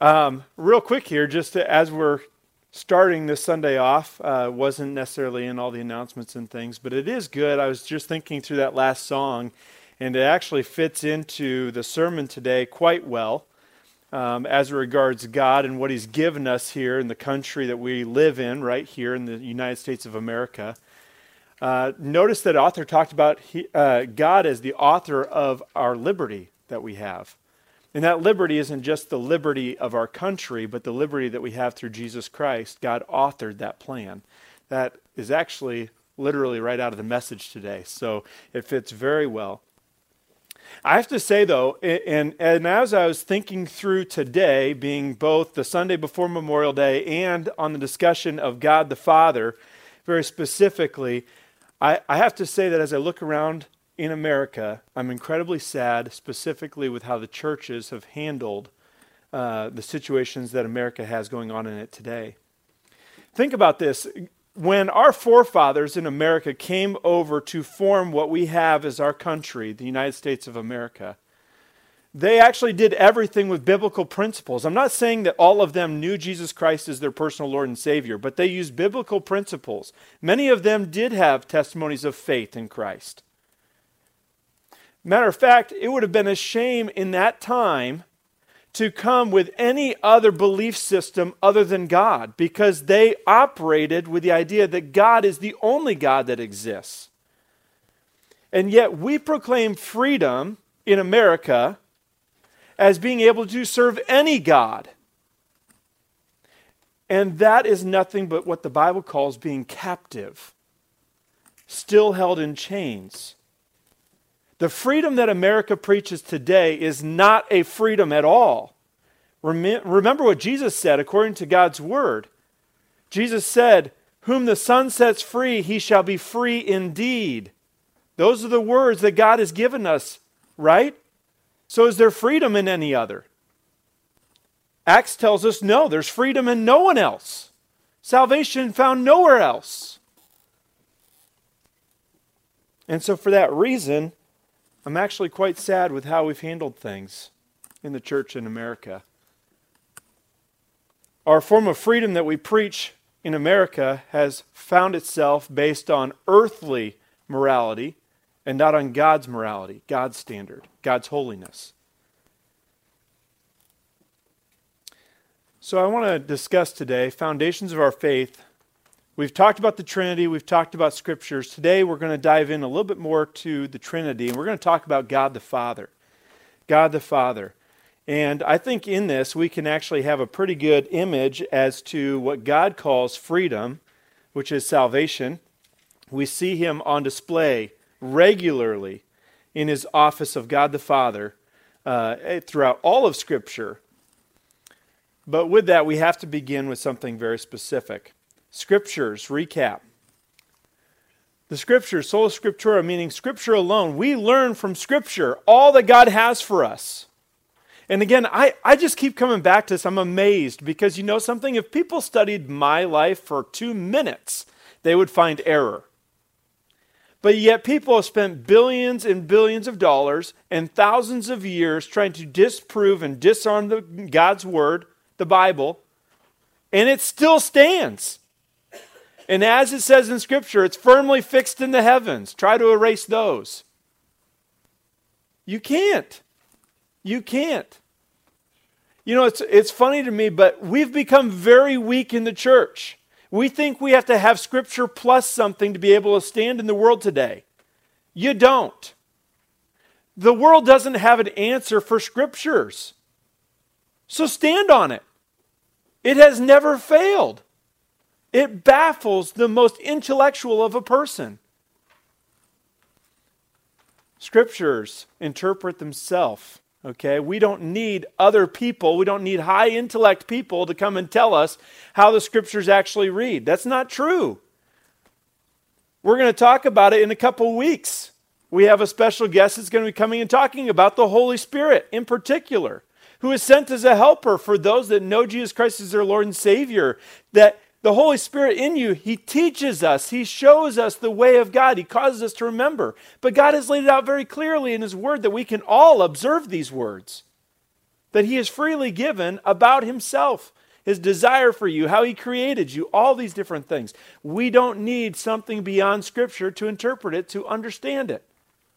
Real quick here, as we're starting this Sunday off, wasn't necessarily in all the announcements and things, but it is good. I was just thinking through that last song, and it actually fits into the sermon today quite well as regards God and what He's given us here in the country that we live in, right here in the United States of America. Notice that author talked about God as the author of our liberty that we have. And that liberty isn't just the liberty of our country, but the liberty that we have through Jesus Christ. God authored that plan. That is actually literally right out of the message today. So it fits very well. I have to say, though, and as I was thinking through today, being both the Sunday before Memorial Day and on the discussion of God the Father, very specifically, I have to say that as I look around in America, I'm incredibly sad, specifically with how the churches have handled the situations that America has going on in it today. Think about this. When our forefathers in America came over to form what we have as our country, the United States of America, they actually did everything with biblical principles. I'm not saying that all of them knew Jesus Christ as their personal Lord and Savior, but they used biblical principles. Many of them did have testimonies of faith in Christ. Matter of fact, it would have been a shame in that time to come with any other belief system other than God, because they operated with the idea that God is the only God that exists. And yet we proclaim freedom in America as being able to serve any God. And that is nothing but what the Bible calls being captive, still held in chains. The freedom that America preaches today is not a freedom at all. Remember what Jesus said according to God's word. Jesus said, "Whom the Son sets free, he shall be free indeed." Those are the words that God has given us, right? So is there freedom in any other? Acts tells us no, there's freedom in no one else. Salvation found nowhere else. And so for that reason, I'm actually quite sad with how we've handled things in the church in America. Our form of freedom that we preach in America has found itself based on earthly morality and not on God's morality, God's standard, God's holiness. So I want to discuss today foundations of our faith. We've talked about the Trinity, we've talked about Scriptures. Today we're going to dive in a little bit more to the Trinity, and we're going to talk about God the Father. God the Father. And I think in this we can actually have a pretty good image as to what God calls freedom, which is salvation. We see Him on display regularly in His office of God the Father throughout all of Scripture. But with that, we have to begin with something very specific. Scriptures, recap. The Scriptures, sola scriptura, meaning Scripture alone. We learn from Scripture all that God has for us. And again, I just keep coming back to this. I'm amazed because you know something? If people studied my life for 2 minutes, they would find error. But yet people have spent billions and billions of dollars and thousands of years trying to disprove and disarm God's Word, the Bible, and it still stands. And as it says in Scripture, it's firmly fixed in the heavens. Try to erase those. You can't. You can't. You know, it's funny to me, but we've become very weak in the church. We think we have to have Scripture plus something to be able to stand in the world today. You don't. The world doesn't have an answer for Scriptures. So stand on it. It has never failed. It baffles the most intellectual of a person. Scriptures interpret themselves. Okay, we don't need other people, we don't need high intellect people to come and tell us how the Scriptures actually read. That's not true. We're going to talk about it in a couple weeks. We have a special guest that's going to be coming and talking about the Holy Spirit in particular, who is sent as a helper for those that know Jesus Christ as their Lord and Savior. That the Holy Spirit in you, He teaches us, He shows us the way of God, He causes us to remember. But God has laid it out very clearly in His Word that we can all observe these words. that he has freely given about himself, his desire for you, how he created you, all these different things. We don't need something beyond Scripture to interpret it, to understand it.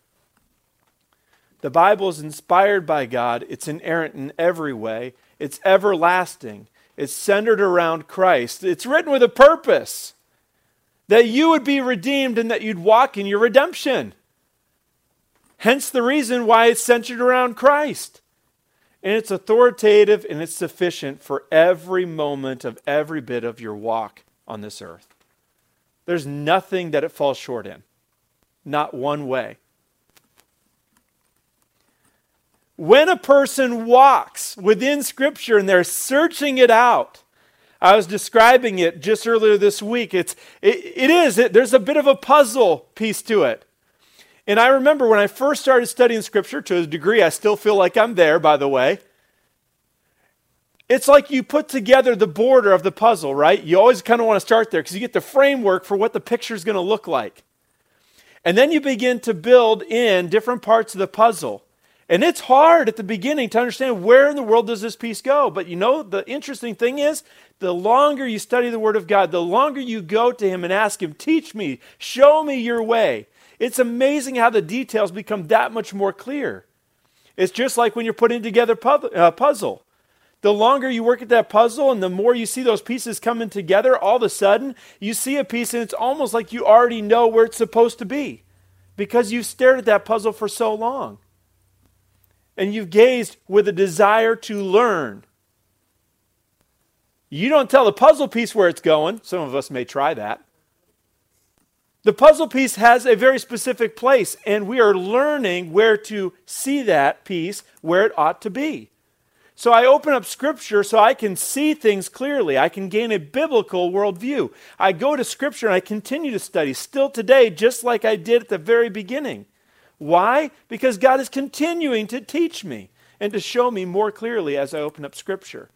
The Bible is inspired by God. It's inerrant in every way. It's everlasting. It's centered around Christ. It's written with a purpose, that you would be redeemed and that you'd walk in your redemption. Hence the reason why it's centered around Christ. And it's authoritative and it's sufficient for every moment of every bit of your walk on this earth. There's nothing that it falls short in. Not one way. When a person walks within Scripture and they're searching it out, I was describing it just earlier this week. There's a bit of a puzzle piece to it. And I remember when I first started studying Scripture, to a degree I still feel like I'm there, by the way. It's like you put together the border of the puzzle, right? You always kind of want to start there because you get the framework for what the picture is going to look like. And then you begin to build in different parts of the puzzle. And it's hard at the beginning to understand where in the world does this piece go. But you know, the interesting thing is, the longer you study the Word of God, the longer you go to Him and ask Him, teach me, show me your way. It's amazing how the details become that much more clear. It's just like when you're putting together a puzzle. The longer you work at that puzzle and the more you see those pieces coming together, all of a sudden you see a piece and it's almost like you already know where it's supposed to be because you've stared at that puzzle for so long. And you've gazed with a desire to learn. You don't tell the puzzle piece where it's going. Some of us may try that. The puzzle piece has a very specific place, and we are learning where to see that piece where it ought to be. So I open up Scripture so I can see things clearly. I can gain a biblical worldview. I go to Scripture and I continue to study, still today, just like I did at the very beginning. Why? Because God is continuing to teach me and to show me more clearly as I open up Scripture.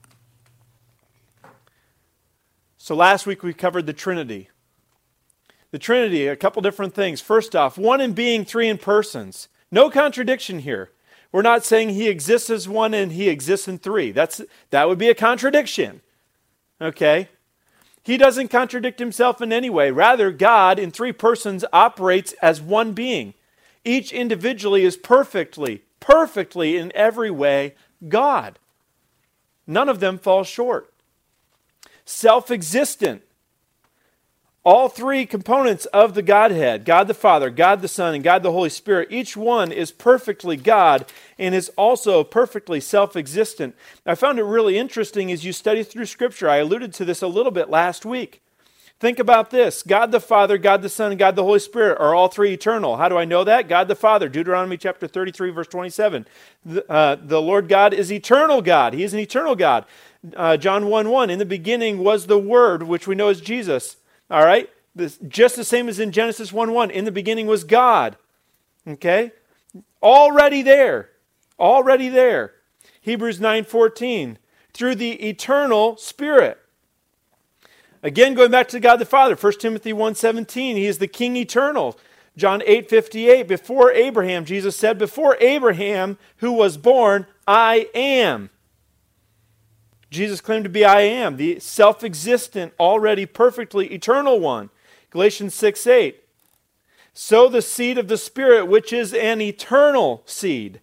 So last week we covered the Trinity. The Trinity, a couple different things. First off, one in being, three in persons. No contradiction here. We're not saying He exists as one and He exists in three. That would be a contradiction. Okay? He doesn't contradict Himself in any way. Rather, God in three persons operates as one being. Each individually is perfectly in every way God. None of them fall short. Self-existent. All three components of the Godhead, God the Father, God the Son, and God the Holy Spirit, each one is perfectly God and is also perfectly self-existent. I found it really interesting as you study through Scripture. I alluded to this a little bit last week. Think about this. God the Father, God the Son, and God the Holy Spirit are all three eternal. How do I know that? God the Father, Deuteronomy chapter 33, verse 27. The Lord God is eternal God. He is an eternal God. John 1:1, in the beginning was the Word, which we know as Jesus. All right? Just the same as in Genesis 1:1. In the beginning was God. Okay? Already there. Already there. Hebrews 9:14. Through the eternal Spirit. Again, going back to God the Father, 1 Timothy 1:17, He is the King eternal. John 8:58, before Abraham, Jesus said, before Abraham who was born, I am. Jesus claimed to be I am, the self-existent, already perfectly eternal one. Galatians 6:8, so the seed of the Spirit, which is an eternal seed.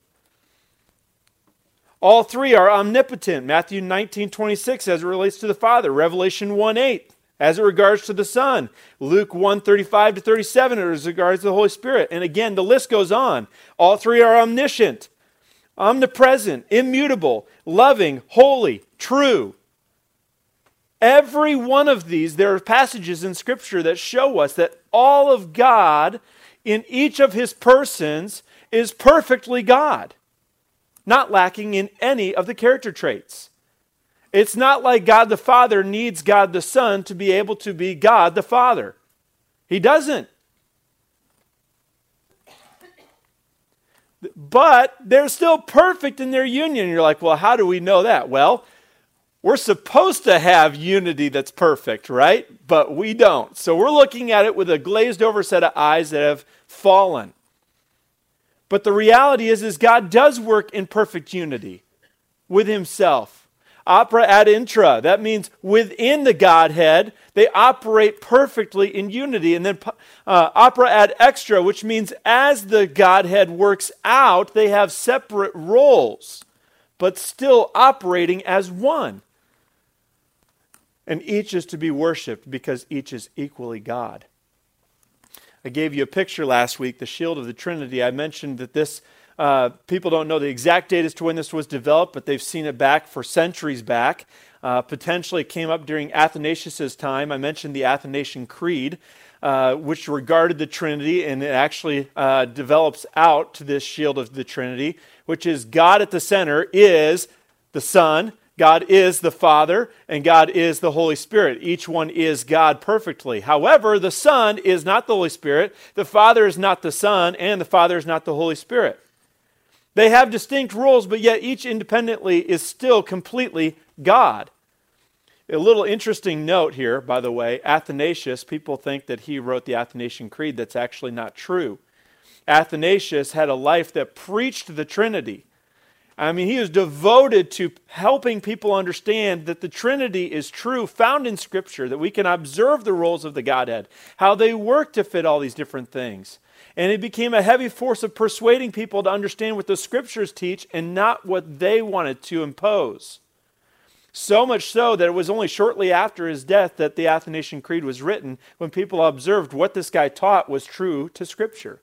All three are omnipotent. Matthew 19:26 as it relates to the Father. Revelation 1:8 as it regards to the Son. Luke 1:35-37 as it regards to the Holy Spirit. And again, the list goes on. All three are omniscient, omnipresent, immutable, loving, holy, true. Every one of these, there are passages in Scripture that show us that all of God in each of His persons is perfectly God. Not lacking in any of the character traits. It's not like God the Father needs God the Son to be able to be God the Father. He doesn't. But they're still perfect in their union. You're like, well, how do we know that? Well, we're supposed to have unity that's perfect, right? But we don't. So we're looking at it with a glazed over set of eyes that have fallen. But the reality is God does work in perfect unity. with himself. Opera ad intra, that means within the Godhead, they operate perfectly in unity. And then opera ad extra, which means as the Godhead works out, they have separate roles, but still operating as one. And each is to be worshiped because each is equally God. I gave you a picture last week, the shield of the Trinity. I mentioned that this people don't know the exact date as to when this was developed, but they've seen it back for centuries back. Potentially it came up during Athanasius' time. I mentioned the Athanasian Creed, which regarded the Trinity, and it actually develops out to this shield of the Trinity, which is God at the center is the Son, God is the Father, and God is the Holy Spirit. Each one is God perfectly. However, the Son is not the Holy Spirit, the Father is not the Son, and the Father is not the Holy Spirit. They have distinct roles, but yet each independently is still completely God. A little interesting note here, by the way, Athanasius, people think that he wrote the Athanasian Creed. That's actually not true. Athanasius had a life that preached the Trinity. I mean, he was devoted to helping people understand that the Trinity is true, found in Scripture, that we can observe the roles of the Godhead, how they work to fit all these different things. And it became a heavy force of persuading people to understand what the Scriptures teach and not what they wanted to impose. So much so that it was only shortly after his death that the Athanasian Creed was written, when people observed what this guy taught was true to Scripture.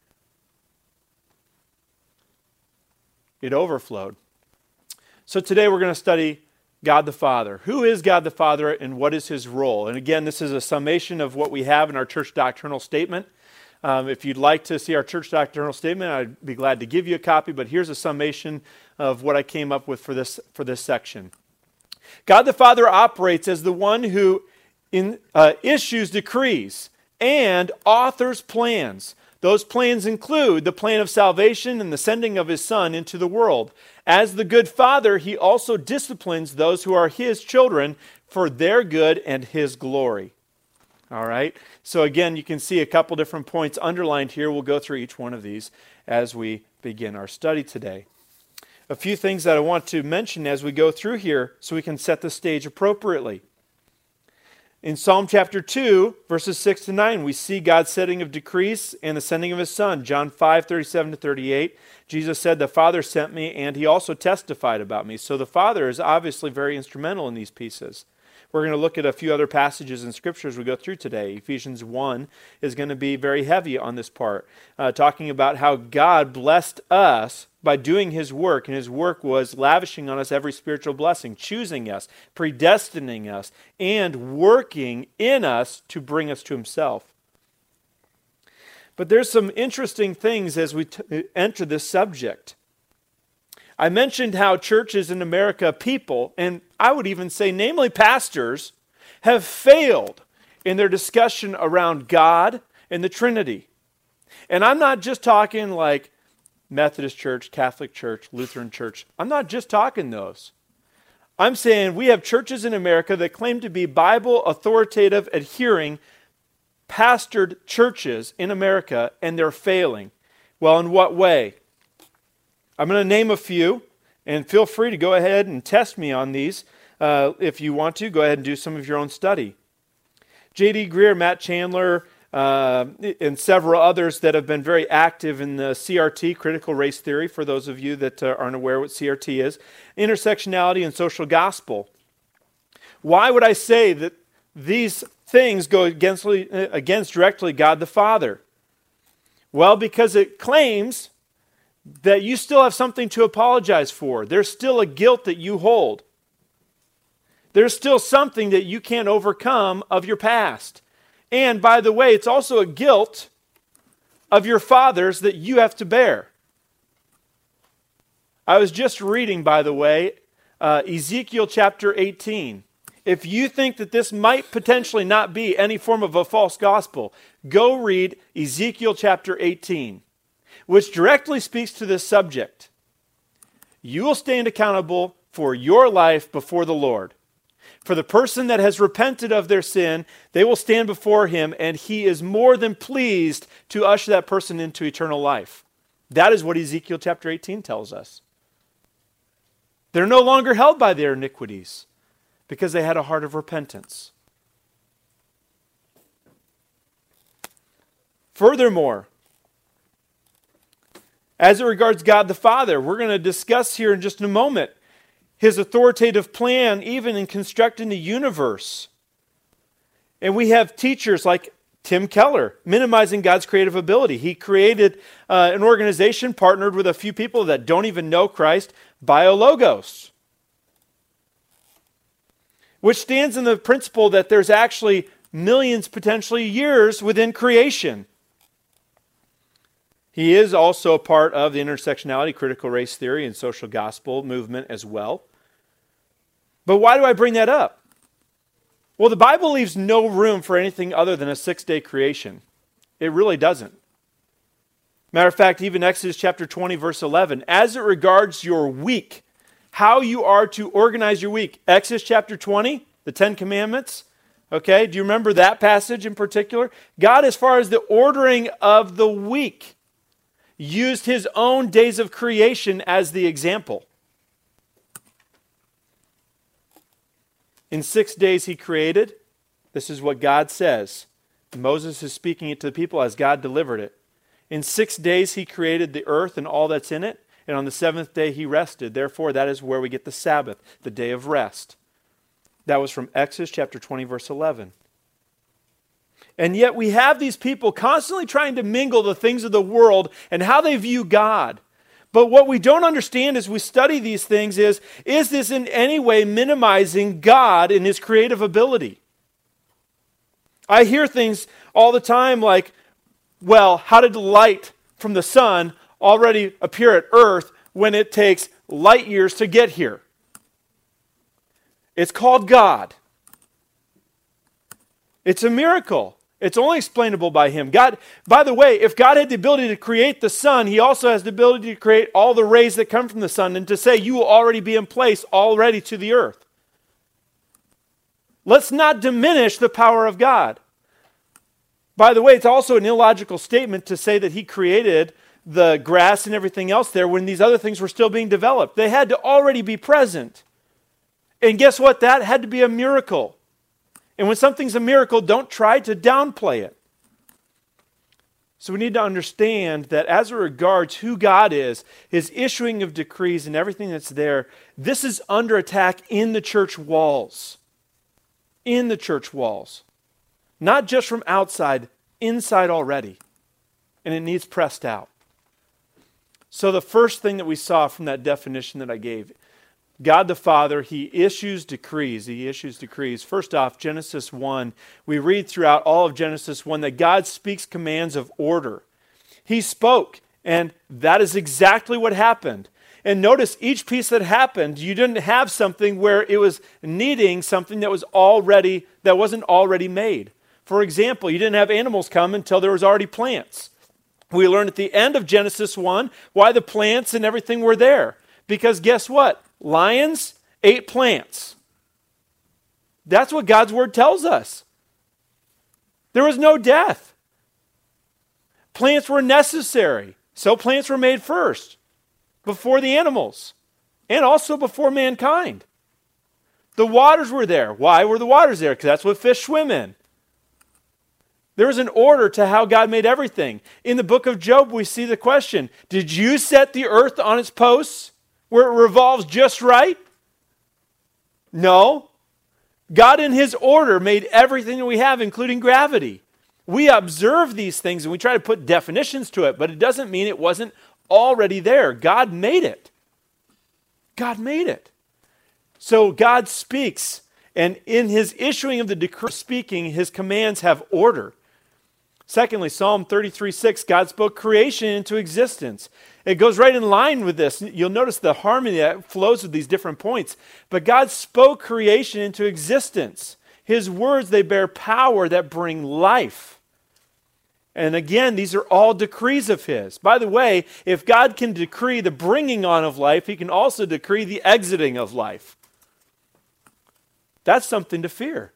It overflowed. So today we're going to study God the Father. Who is God the Father and what is his role? And again, this is a summation of what we have in our church doctrinal statement. If you'd like to see our church doctrinal statement, I'd be glad to give you a copy, but here's a summation of what I came up with for this section. God the Father operates as the one who issues decrees and authors plans. Those plans include the plan of salvation and the sending of his Son into the world. As the good Father, he also disciplines those who are his children for their good and his glory. All right? So again, you can see a couple different points underlined here. We'll go through each one of these as we begin our study today. A few things that I want to mention as we go through here so we can set the stage appropriately. In Psalm chapter 2, verses 6 to 9, we see God's setting of decrees and the sending of his Son. John 5:37 to 38, Jesus said, "The Father sent me, and he also testified about me." So the Father is obviously very instrumental in these pieces. We're going to look at a few other passages in Scripture as we go through today. Ephesians 1 is going to be very heavy on this part, talking about how God blessed us by doing his work, and his work was lavishing on us every spiritual blessing, choosing us, predestining us, and working in us to bring us to himself. But there's some interesting things as we enter this subject. I mentioned how churches in America, people, and I would even say namely pastors, have failed in their discussion around God and the Trinity. And I'm not just talking like Methodist Church, Catholic Church, Lutheran Church. I'm not just talking those. I'm saying we have churches in America that claim to be Bible authoritative, adhering, pastored churches in America, and they're failing. Well, in what way? I'm going to name a few, and feel free to go ahead and test me on these. If you want to, go ahead and do some of your own study. J.D. Greear, Matt Chandler, and several others that have been very active in the CRT, critical race theory, for those of you that aren't aware what CRT is, intersectionality and social gospel. Why would I say that these things go against directly God the Father? Well, because it claims that you still have something to apologize for. There's still a guilt that you hold. There's still something that you can't overcome of your past. And by the way, it's also a guilt of your fathers that you have to bear. I was just reading, by the way, Ezekiel chapter 18. If you think that this might potentially not be any form of a false gospel, go read Ezekiel chapter 18. Which directly speaks to this subject. You will stand accountable for your life before the Lord. For the person that has repented of their sin, they will stand before him, and he is more than pleased to usher that person into eternal life. That is what Ezekiel chapter 18 tells us. They're no longer held by their iniquities because they had a heart of repentance. Furthermore, as it regards God the Father, we're going to discuss here in just a moment his authoritative plan even in constructing the universe. And we have teachers like Tim Keller, minimizing God's creative ability. He created an organization, partnered with a few people that don't even know Christ, BioLogos, which stands in the principle that there's actually millions, potentially years within creation. He is also a part of the intersectionality, critical race theory, and social gospel movement as well. But why do I bring that up? Well, the Bible leaves no room for anything other than a 6-day creation. It really doesn't. Matter of fact, even Exodus chapter 20, verse 11, as it regards your week, how you are to organize your week. Exodus chapter 20, the 10 Commandments. Okay, do you remember that passage in particular? God, as far as the ordering of the week, used his own days of creation as the example. In 6 days he created. This is what God says. Moses is speaking it to the people as God delivered it. In 6 days he created the earth and all that's in it. And on the seventh day he rested. Therefore, that is where we get the Sabbath, the day of rest. That was from Exodus chapter 20, verse 11. And yet we have these people constantly trying to mingle the things of the world and how they view God. But what we don't understand as we study these things is this in any way minimizing God and his creative ability? I hear things all the time like, well, how did light from the sun already appear at earth when it takes light years to get here? It's called God. It's a miracle. It's only explainable by him. God, by the way, if God had the ability to create the sun, he also has the ability to create all the rays that come from the sun and to say you will already be in place already to the earth. Let's not diminish the power of God. By the way, it's also an illogical statement to say that he created the grass and everything else there when these other things were still being developed. They had to already be present. And guess what? That had to be a miracle. And when something's a miracle, don't try to downplay it. So we need to understand that as it regards who God is, his issuing of decrees and everything that's there, this is under attack in the church walls. In the church walls. Not just from outside, inside already. And it needs pressed out. So the first thing that we saw from that definition that I gave, God the Father, he issues decrees. He issues decrees. First off, Genesis 1, we read throughout all of Genesis 1 that God speaks commands of order. He spoke, and that is exactly what happened. And notice each piece that happened, you didn't have something where it was needing something that wasn't already made. For example, you didn't have animals come until there was already plants. We learned at the end of Genesis 1 why the plants and everything were there. Because guess what? Lions ate plants. That's what God's word tells us. There was no death. Plants were necessary. So plants were made first, before the animals, and also before mankind. The waters were there. Why were the waters there? Because that's what fish swim in. There was an order to how God made everything. In the book of Job, we see the question, did you set the earth on its posts where it revolves just right? No. God in his order made everything that we have, including gravity. We observe these things and we try to put definitions to it, but it doesn't mean it wasn't already there. God made it. God made it. So God speaks, and in his issuing of the decree speaking, his commands have order. Secondly, Psalm 33:6, God spoke creation into existence. It goes right in line with this. You'll notice the harmony that flows with these different points. But God spoke creation into existence. His words, they bear power that bring life. And again, these are all decrees of his. By the way, if God can decree the bringing on of life, he can also decree the exiting of life. That's something to fear.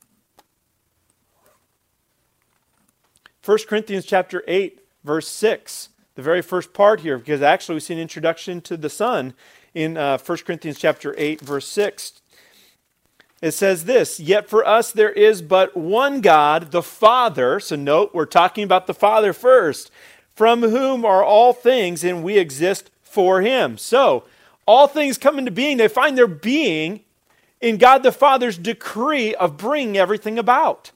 1 Corinthians chapter 8, verse 6, the very first part here, because actually we see an introduction to the Son in 1 Corinthians chapter 8, verse 6. It says this, "Yet for us there is but one God, the Father." So note, we're talking about the Father first. "From whom are all things, and we exist for him." So, all things come into being. They find their being in God the Father's decree of bringing everything about.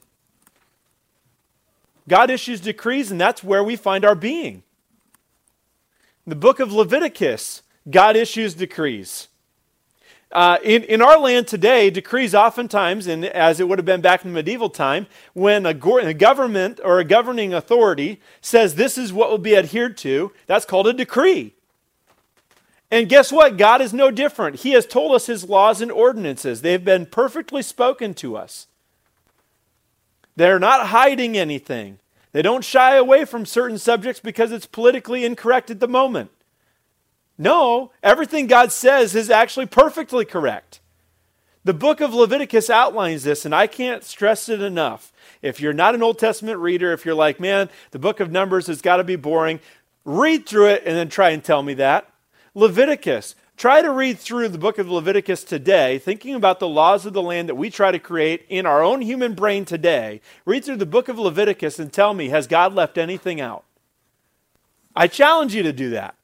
God issues decrees, and that's where we find our being. In the book of Leviticus, God issues decrees. In our land today, decrees oftentimes, and as it would have been back in medieval time, when a government or a governing authority says this is what will be adhered to, that's called a decree. And guess what? God is no different. He has told us his laws and ordinances. They've been perfectly spoken to us. They're not hiding anything. They don't shy away from certain subjects because it's politically incorrect at the moment. No, everything God says is actually perfectly correct. The book of Leviticus outlines this, and I can't stress it enough. If you're not an Old Testament reader, if you're like, man, the book of Numbers has got to be boring, read through it and then try and tell me that. Leviticus, try to read through the book of Leviticus today, thinking about the laws of the land that we try to create in our own human brain today. Read through the book of Leviticus and tell me, has God left anything out? I challenge you to do that.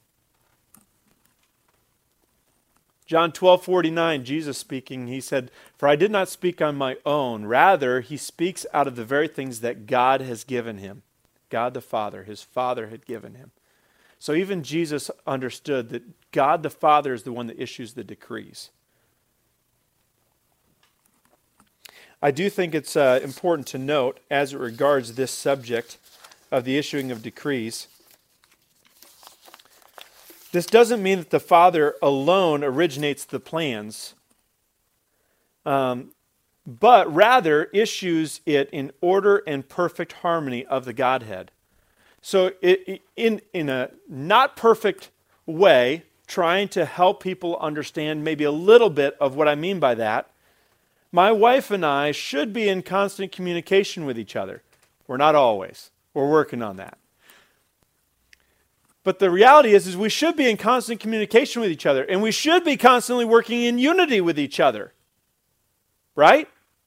John 12:49, Jesus speaking, he said, "For I did not speak on my own. Rather, he speaks out of the very things that God has given him." God the Father, his Father had given him. So even Jesus understood that God the Father is the one that issues the decrees. I do think it's important to note, as it regards this subject of the issuing of decrees, this doesn't mean that the Father alone originates the plans, but rather issues it in order and perfect harmony of the Godhead. So in a not perfect way, trying to help people understand maybe a little bit of what I mean by that, my wife and I should be in constant communication with each other. We're not always. We're working on that. But the reality is we should be in constant communication with each other, and we should be constantly working in unity with each other. Right?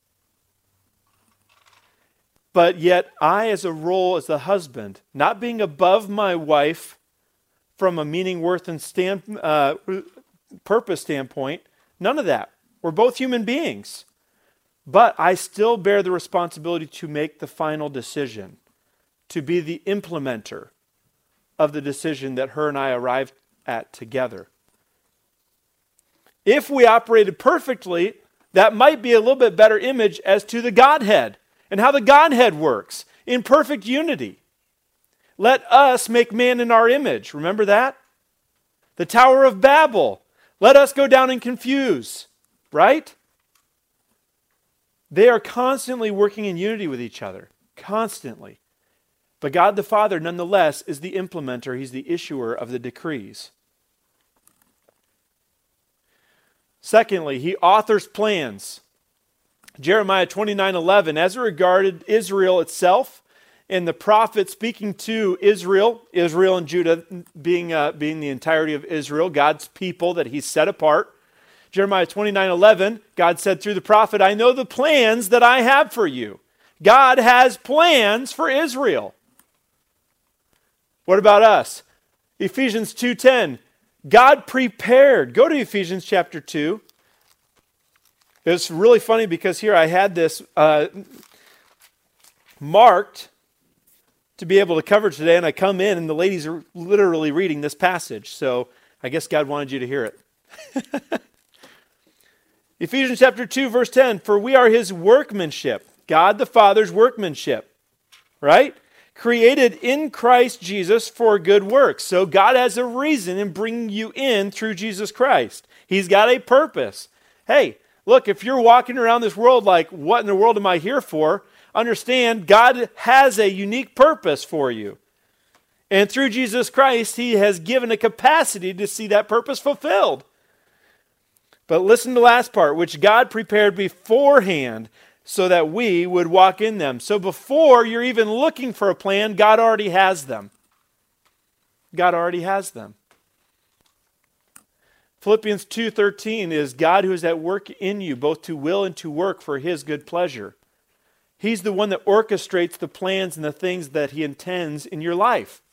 But yet I, as a role as the husband, not being above my wife from a meaning, worth, and purpose standpoint, none of that. We're both human beings. But I still bear the responsibility to make the final decision, to be the implementer of the decision that her and I arrived at together. If we operated perfectly, that might be a little bit better image as to the Godhead and how the Godhead works in perfect unity. Let us make man in our image. Remember that? The Tower of Babel. Let us go down and confuse. Right? They are constantly working in unity with each other. Constantly. But God the Father, nonetheless, is the implementer. He's the issuer of the decrees. Secondly, he authors plans. Jeremiah 29:11, as it regarded Israel itself, and the prophet speaking to Israel and Judah being the entirety of Israel, God's people that he set apart. Jeremiah 29:11, God said through the prophet, "I know the plans that I have for you." God has plans for Israel. What about us? Ephesians 2:10, God prepared. Go to Ephesians chapter 2. It's really funny because here I had this marked to be able to cover today, and I come in and the ladies are literally reading this passage. So I guess God wanted you to hear it. Ephesians chapter 2, verse 10, "For we are his workmanship," God the Father's workmanship, right? "Created in Christ Jesus for good works." So God has a reason in bringing you in through Jesus Christ. He's got a purpose. Hey, look, if you're walking around this world like, what in the world am I here for? Understand, God has a unique purpose for you. And through Jesus Christ, he has given a capacity to see that purpose fulfilled. But listen to the last part, which God prepared beforehand so that we would walk in them. So before you're even looking for a plan, God already has them. God already has them. Philippians 2:13 is God who is at work in you, both to will and to work for His good pleasure. He's the one that orchestrates the plans and the things that He intends in your life.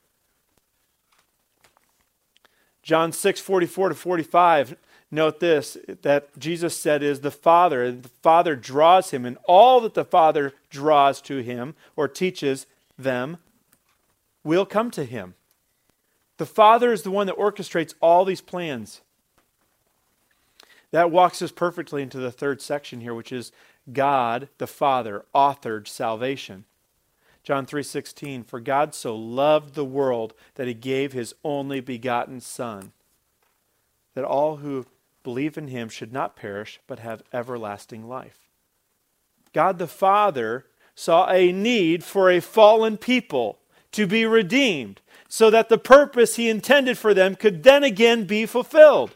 John 6:44-45, note this, that Jesus said is the Father draws Him, and all that the Father draws to Him or teaches them will come to Him. The Father is the one that orchestrates all these plans. That walks us perfectly into the third section here, which is God, the Father, authored salvation. John 3:16, for God so loved the world that He gave His only begotten Son, that all who believe in Him should not perish, but have everlasting life. God the Father saw a need for a fallen people to be redeemed, so that the purpose He intended for them could then again be fulfilled,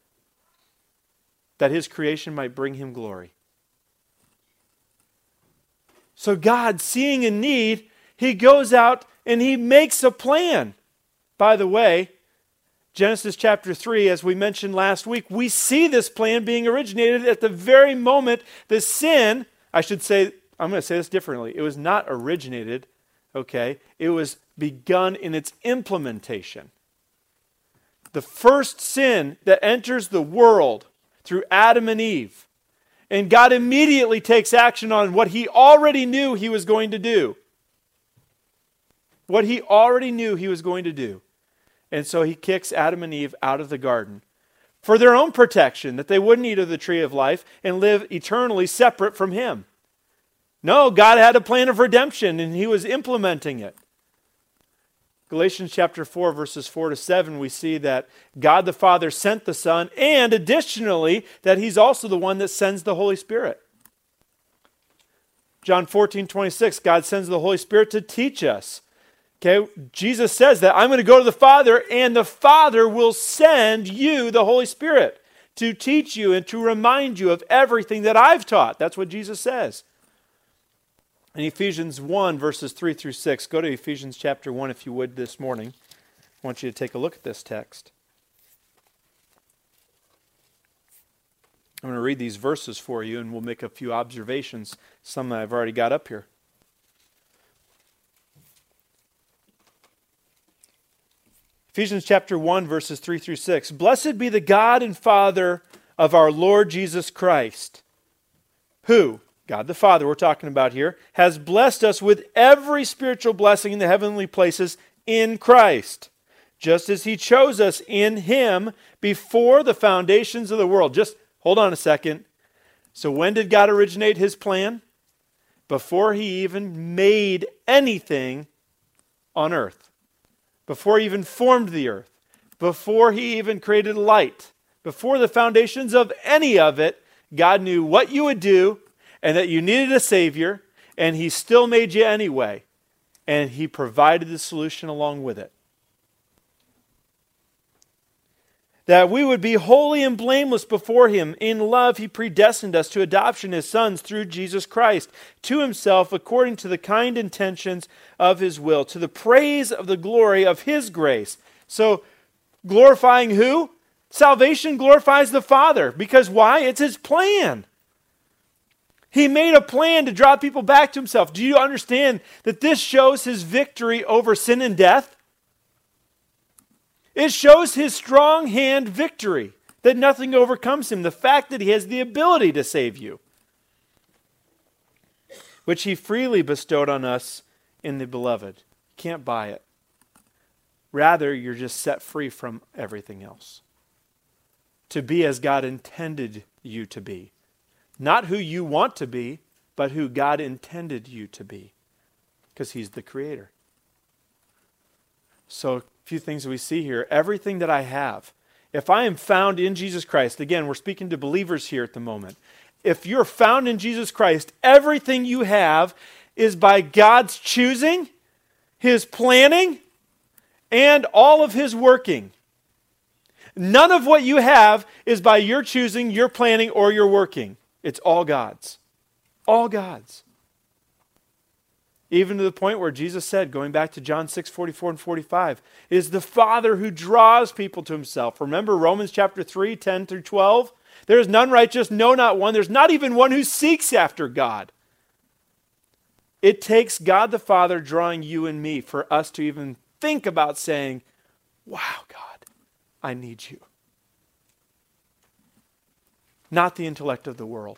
that His creation might bring Him glory. So God, seeing a need, He goes out and He makes a plan. By the way, Genesis chapter 3, as we mentioned last week, we see this plan being originated at the very moment the sin, I'm going to say this differently. It was not originated, okay? It was begun in its implementation. The first sin that enters the world through Adam and Eve, and God immediately takes action on what He already knew He was going to do. What He already knew He was going to do. And so He kicks Adam and Eve out of the garden for their own protection, that they wouldn't eat of the tree of life and live eternally separate from Him. No, God had a plan of redemption and He was implementing it. Galatians chapter 4, verses 4-7, we see that God the Father sent the Son, and additionally, that He's also the one that sends the Holy Spirit. John 14:26, God sends the Holy Spirit to teach us. Okay, Jesus says that I'm going to go to the Father, and the Father will send you the Holy Spirit to teach you and to remind you of everything that I've taught. That's what Jesus says. In Ephesians 1, verses 3-6, go to Ephesians chapter 1 if you would this morning. I want you to take a look at this text. I'm going to read these verses for you, and we'll make a few observations, some that I've already got up here. Ephesians chapter 1, verses 3-6. Blessed be the God and Father of our Lord Jesus Christ, who, God the Father we're talking about here, has blessed us with every spiritual blessing in the heavenly places in Christ, just as He chose us in Him before the foundations of the world. Just hold on a second. So when did God originate His plan? Before He even made anything on earth. Before He even formed the earth. Before He even created light. Before the foundations of any of it, God knew what you would do, and that you needed a Savior, and He still made you anyway. And He provided the solution along with it. That we would be holy and blameless before Him. In love, He predestined us to adoption as sons through Jesus Christ, to Himself according to the kind intentions of His will, to the praise of the glory of His grace. So, glorifying who? Salvation glorifies the Father. Because why? It's His plan. He made a plan to draw people back to Himself. Do you understand that this shows His victory over sin and death? It shows His strong hand victory, that nothing overcomes Him. The fact that He has the ability to save you, which He freely bestowed on us in the Beloved. You can't buy it. Rather, you're just set free from everything else. To be as God intended you to be. Not who you want to be, but who God intended you to be. Because He's the Creator. So, a few things we see here. Everything that I have, if I am found in Jesus Christ, again, we're speaking to believers here at the moment. If you're found in Jesus Christ, everything you have is by God's choosing, His planning, and all of His working. None of what you have is by your choosing, your planning, or your working. It's all God's. All God's. Even to the point where Jesus said, going back to John 6:44 and 45, it is the Father who draws people to himself. Remember Romans chapter 3, 10 through 12? There is none righteous, no, not one. There's not even one who seeks after God. It takes God the Father drawing you and me for us to even think about saying, wow, God, I need you. Not the intellect of the world.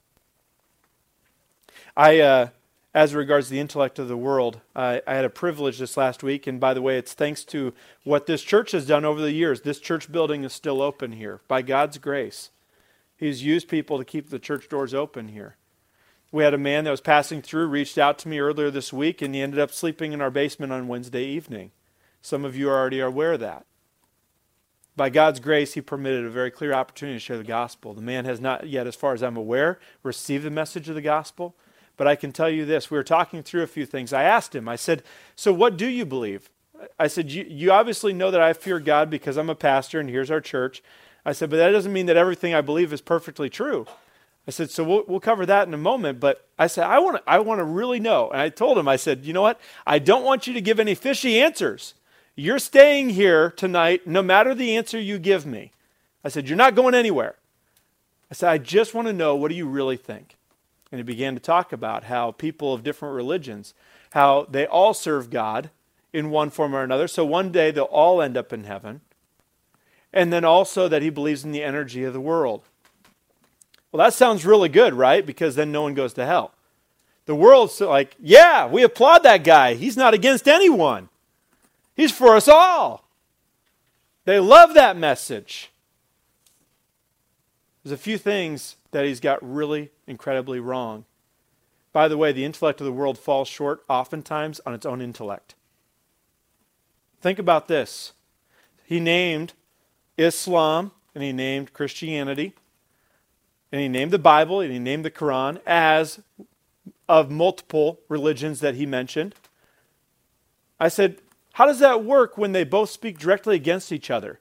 As regards the intellect of the world, I had a privilege this last week, and by the way, it's thanks to what this church has done over the years. This church building is still open here, by God's grace. He's used people to keep the church doors open here. We had a man that was passing through, reached out to me earlier this week, and he ended up sleeping in our basement on Wednesday evening. Some of you are already aware of that. By God's grace, he permitted a very clear opportunity to share the gospel. The man has not yet, as far as I'm aware, received the message of the gospel. But I can tell you this, we were talking through a few things. I asked him, I said, so what do you believe? I said, you obviously know that I fear God because I'm a pastor and here's our church. I said, but that doesn't mean that everything I believe is perfectly true. I said, so we'll cover that in a moment. But I said, I want to really know. And I told him, I said, you know what? I don't want you to give any fishy answers. You're staying here tonight no matter the answer you give me. I said, you're not going anywhere. I said, I just want to know, what do you really think? And he began to talk about how people of different religions, how they all serve God in one form or another. So one day they'll all end up in heaven. And then also that he believes in the energy of the world. Well, that sounds really good, right? Because then no one goes to hell. The world's like, yeah, we applaud that guy. He's not against anyone. He's for us all. They love that message. There's a few things that he's got really incredibly wrong. By the way, the intellect of the world falls short oftentimes on its own intellect. Think about this. He named Islam, and he named Christianity, and he named the Bible, and he named the Quran as of multiple religions that he mentioned. I said, how does that work when they both speak directly against each other?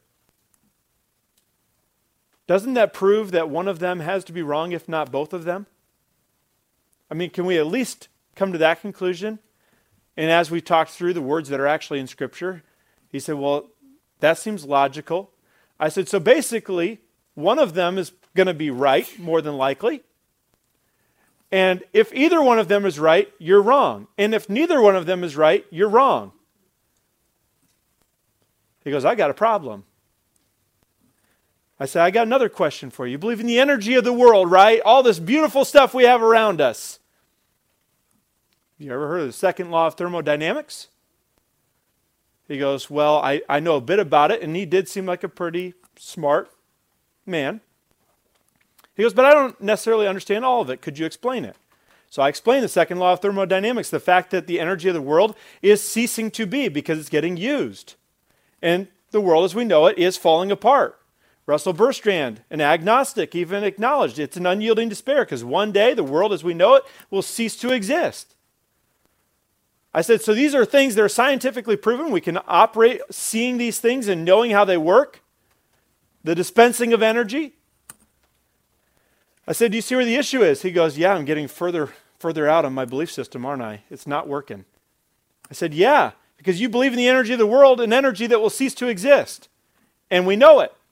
Doesn't that prove that one of them has to be wrong, if not both of them? I mean, can we at least come to that conclusion? And as we talked through the words that are actually in Scripture, he said, well, that seems logical. I said, so basically, one of them is going to be right, more than likely. And if either one of them is right, you're wrong. And if neither one of them is right, you're wrong. He goes, I got a problem. I said, I got another question for you. You believe in the energy of the world, right? All this beautiful stuff we have around us. You ever heard of the second law of thermodynamics? He goes, well, I know a bit about it, and he did seem like a pretty smart man. He goes, but I don't necessarily understand all of it. Could you explain it? So I explained the second law of thermodynamics, the fact that the energy of the world is ceasing to be because it's getting used. And the world as we know it is falling apart. Russell Bertrand, an agnostic, even acknowledged it's an unyielding despair because one day the world as we know it will cease to exist. I said, so these are things that are scientifically proven. We can operate seeing these things and knowing how they work. The dispensing of energy. I said, do you see where the issue is? He goes, yeah, I'm getting further out on my belief system, aren't I? It's not working. I said, yeah, because you believe in the energy of the world, an energy that will cease to exist. And we know it.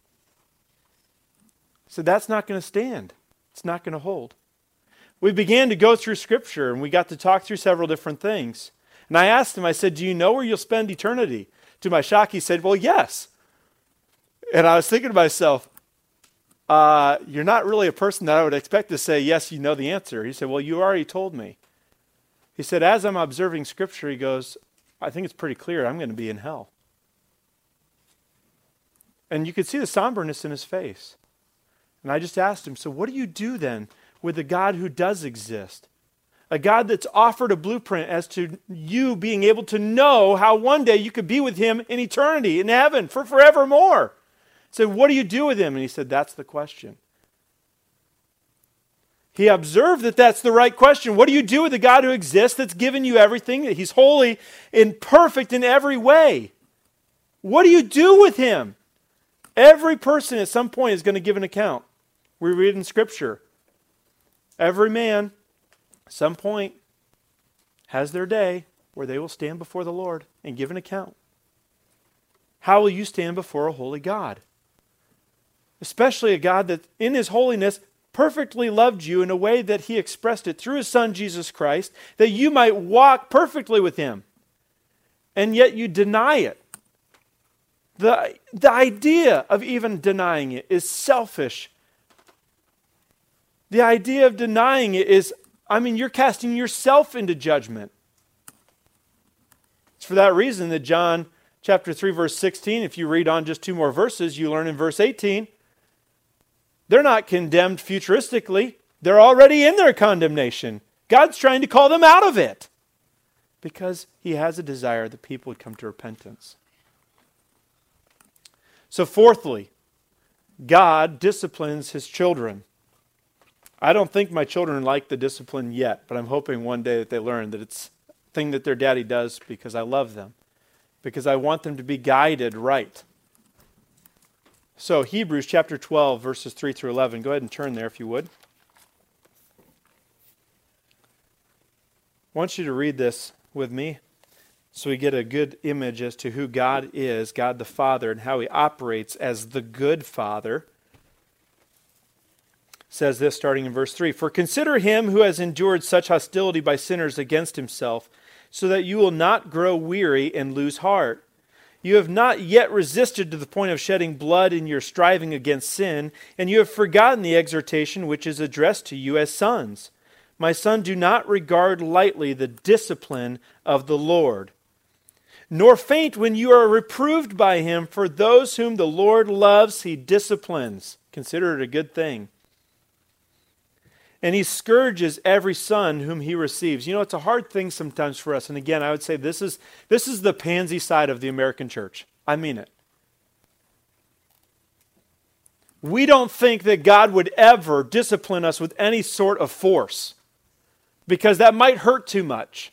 So that's not going to stand. It's not going to hold. We began to go through Scripture, and we got to talk through several different things. And I asked him, I said, do you know where you'll spend eternity? To my shock, he said, well, yes. And I was thinking to myself, you're not really a person that I would expect to say, yes, you know the answer. He said, well, you already told me. He said, as I'm observing Scripture, he goes, I think it's pretty clear I'm going to be in hell. And you could see the somberness in his face. And I just asked him, so what do you do then with the God who does exist? A God that's offered a blueprint as to you being able to know how one day you could be with him in eternity, in heaven, for forevermore. I said, what do you do with him? And he said, that's the question. He observed that that's the right question. What do you do with the God who exists, that's given you everything, that he's holy and perfect in every way? What do you do with him? Every person at some point is going to give an account. We read in Scripture. Every man, at some point, has their day where they will stand before the Lord and give an account. How will you stand before a holy God? Especially a God that in his holiness perfectly loved you in a way that he expressed it through his Son Jesus Christ, that you might walk perfectly with him. And yet you deny it. The idea of even denying it is selfish. The idea of denying it is, you're casting yourself into judgment. It's for that reason that John chapter 3, verse 16, if you read on just 2 more verses, you learn in verse 18, they're not condemned futuristically. They're already in their condemnation. God's trying to call them out of it because he has a desire that people would come to repentance. So fourthly, God disciplines his children. I don't think my children like the discipline yet, but I'm hoping one day that they learn that it's a thing that their daddy does because I love them, because I want them to be guided right. So Hebrews chapter 12, verses 3 through 11. Go ahead and turn there if you would. I want you to read this with me so we get a good image as to who God is, God the Father, and how he operates as the good Father. It says this starting in verse 3. For consider him who has endured such hostility by sinners against himself, so that you will not grow weary and lose heart. You have not yet resisted to the point of shedding blood in your striving against sin, and you have forgotten the exhortation which is addressed to you as sons. My son, do not regard lightly the discipline of the Lord, nor faint when you are reproved by him, for those whom the Lord loves, he disciplines. Consider it a good thing. And he scourges every son whom he receives. You know, it's a hard thing sometimes for us. And again, I would say this is the pansy side of the American church. I mean it. We don't think that God would ever discipline us with any sort of force, because that might hurt too much.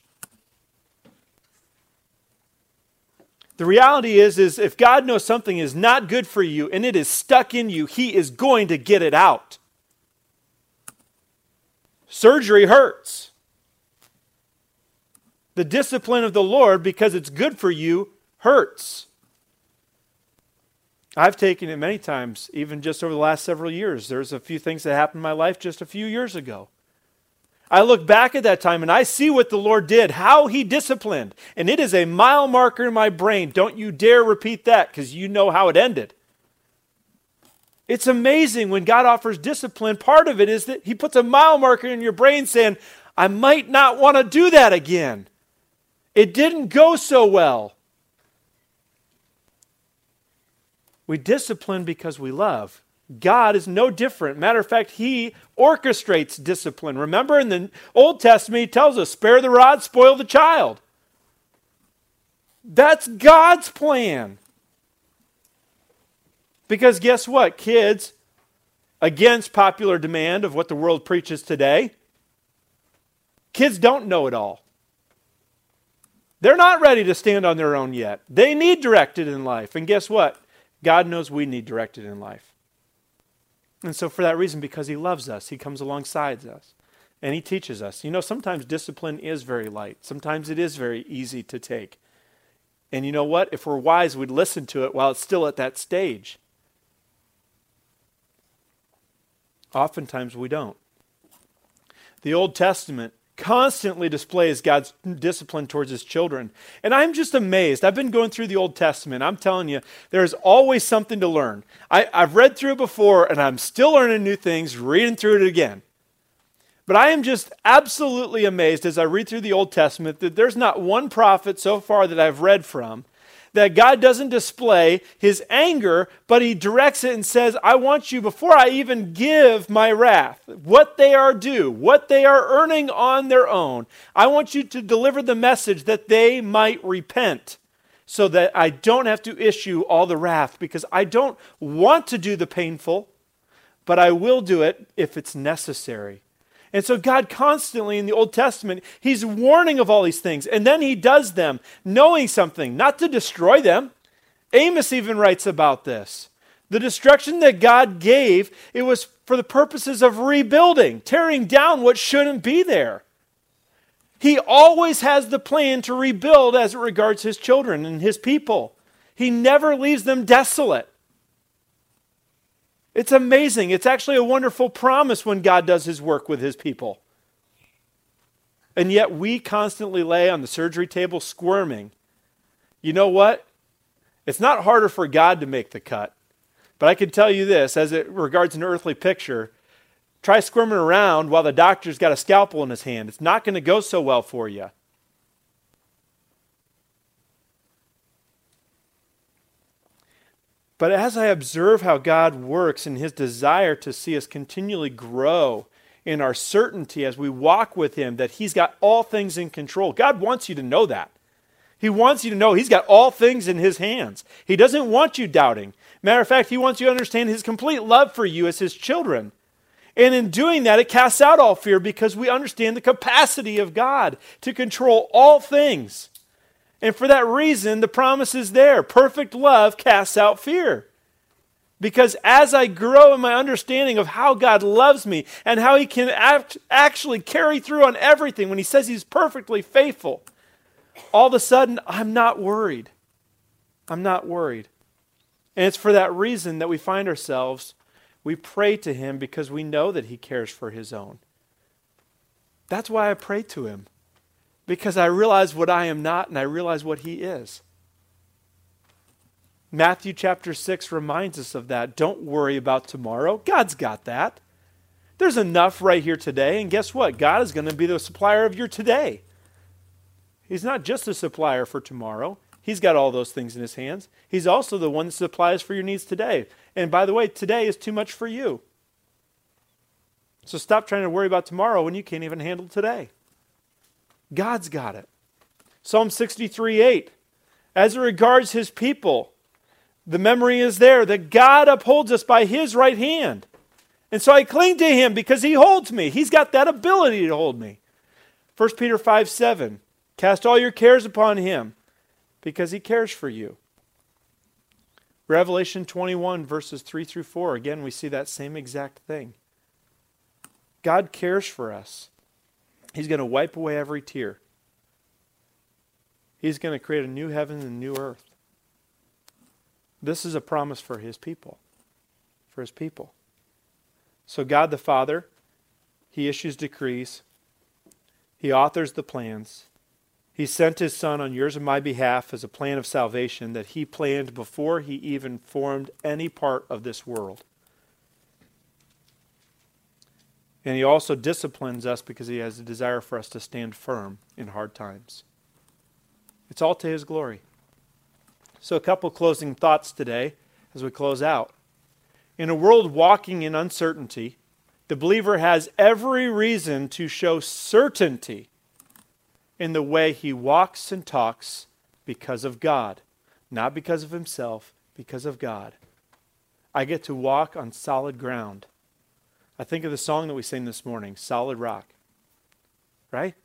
The reality is if God knows something is not good for you and it is stuck in you, he is going to get it out. Surgery hurts. The discipline of the Lord, because it's good for you, hurts. I've taken it many times, even just over the last several years. There's a few things that happened in my life just a few years ago. I look back at that time and I see what the Lord did, how he disciplined. And it is a mile marker in my brain. Don't you dare repeat that, because you know how it ended. It's amazing when God offers discipline. Part of it is that he puts a mile marker in your brain saying, I might not want to do that again. It didn't go so well. We discipline because we love. God is no different. Matter of fact, he orchestrates discipline. Remember in the Old Testament, he tells us, spare the rod, spoil the child. That's God's plan. Because guess what? Kids, against popular demand of what the world preaches today, kids don't know it all. They're not ready to stand on their own yet. They need directed in life. And guess what? God knows we need directed in life. And so for that reason, because he loves us, he comes alongside us. And he teaches us. You know, sometimes discipline is very light. Sometimes it is very easy to take. And you know what? If we're wise, we'd listen to it while it's still at that stage. Oftentimes we don't. The Old Testament constantly displays God's discipline towards his children. And I'm just amazed. I've been going through the Old Testament. I'm telling you, there's always something to learn. I've read through it before, and I'm still learning new things, reading through it again. But I am just absolutely amazed as I read through the Old Testament that there's not one prophet so far that I've read from that God doesn't display his anger, but he directs it and says, I want you, before I even give my wrath, what they are due, what they are earning on their own, I want you to deliver the message that they might repent, so that I don't have to issue all the wrath, because I don't want to do the painful, but I will do it if it's necessary. And so God constantly in the Old Testament, he's warning of all these things. And then he does them, knowing something, not to destroy them. Amos even writes about this. The destruction that God gave, it was for the purposes of rebuilding, tearing down what shouldn't be there. He always has the plan to rebuild as it regards his children and his people. He never leaves them desolate. It's amazing. It's actually a wonderful promise when God does his work with his people. And yet we constantly lay on the surgery table squirming. You know what? It's not harder for God to make the cut. But I can tell you this, as it regards an earthly picture, try squirming around while the doctor's got a scalpel in his hand. It's not going to go so well for you. But as I observe how God works in his desire to see us continually grow in our certainty as we walk with him, that he's got all things in control. God wants you to know that. He wants you to know he's got all things in his hands. He doesn't want you doubting. Matter of fact, he wants you to understand his complete love for you as his children. And in doing that, it casts out all fear because we understand the capacity of God to control all things. And for that reason, the promise is there. Perfect love casts out fear. Because as I grow in my understanding of how God loves me and how he can actually carry through on everything when he says he's perfectly faithful, all of a sudden, I'm not worried. I'm not worried. And it's for that reason that we find ourselves, we pray to him because we know that he cares for his own. That's why I pray to him. Because I realize what I am not and I realize what he is. Matthew chapter 6 reminds us of that. Don't worry about tomorrow. God's got that. There's enough right here today. And guess what? God is going to be the supplier of your today. He's not just a supplier for tomorrow. He's got all those things in his hands. He's also the one that supplies for your needs today. And by the way, today is too much for you. So stop trying to worry about tomorrow when you can't even handle today. God's got it. Psalm 63:8. As it regards his people, the memory is there that God upholds us by his right hand. And so I cling to him because he holds me. He's got that ability to hold me. 1 Peter 5:7. Cast all your cares upon him because he cares for you. Revelation 21 verses 3 through 4. Again, we see that same exact thing. God cares for us. He's going to wipe away every tear. He's going to create a new heaven and a new earth. This is a promise for his people. For his people. So God the Father, he issues decrees. He authors the plans. He sent his Son on yours and my behalf as a plan of salvation that he planned before he even formed any part of this world. And he also disciplines us because he has a desire for us to stand firm in hard times. It's all to his glory. So a couple closing thoughts today as we close out. In a world walking in uncertainty, the believer has every reason to show certainty in the way he walks and talks because of God. Not because of himself, because of God. I get to walk on solid ground. I think of the song that we sang this morning, Solid Rock. Right?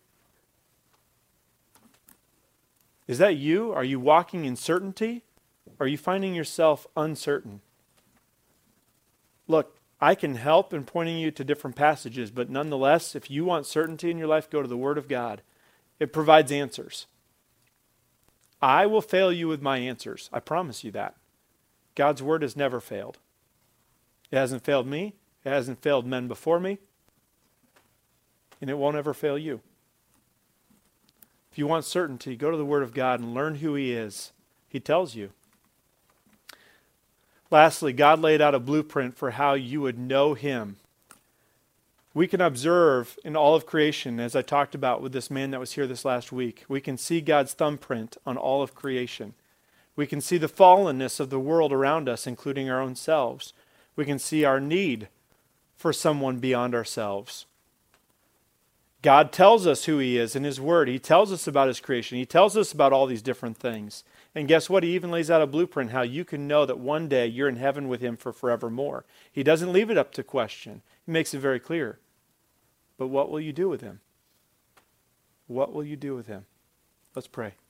Is that you? Are you walking in certainty? Or are you finding yourself uncertain? Look, I can help in pointing you to different passages, but nonetheless, if you want certainty in your life, go to the Word of God. It provides answers. I will fail you with my answers. I promise you that. God's Word has never failed. It hasn't failed me. It hasn't failed men before me. And it won't ever fail you. If you want certainty, go to the Word of God and learn who he is. He tells you. Lastly, God laid out a blueprint for how you would know him. We can observe in all of creation, as I talked about with this man that was here this last week, we can see God's thumbprint on all of creation. We can see the fallenness of the world around us, including our own selves. We can see our need for someone beyond ourselves. God tells us who he is in his word. He tells us about his creation. He tells us about all these different things. And guess what? He even lays out a blueprint how you can know that one day you're in heaven with him for forevermore. He doesn't leave it up to question. He makes it very clear. But what will you do with him? What will you do with him? Let's pray.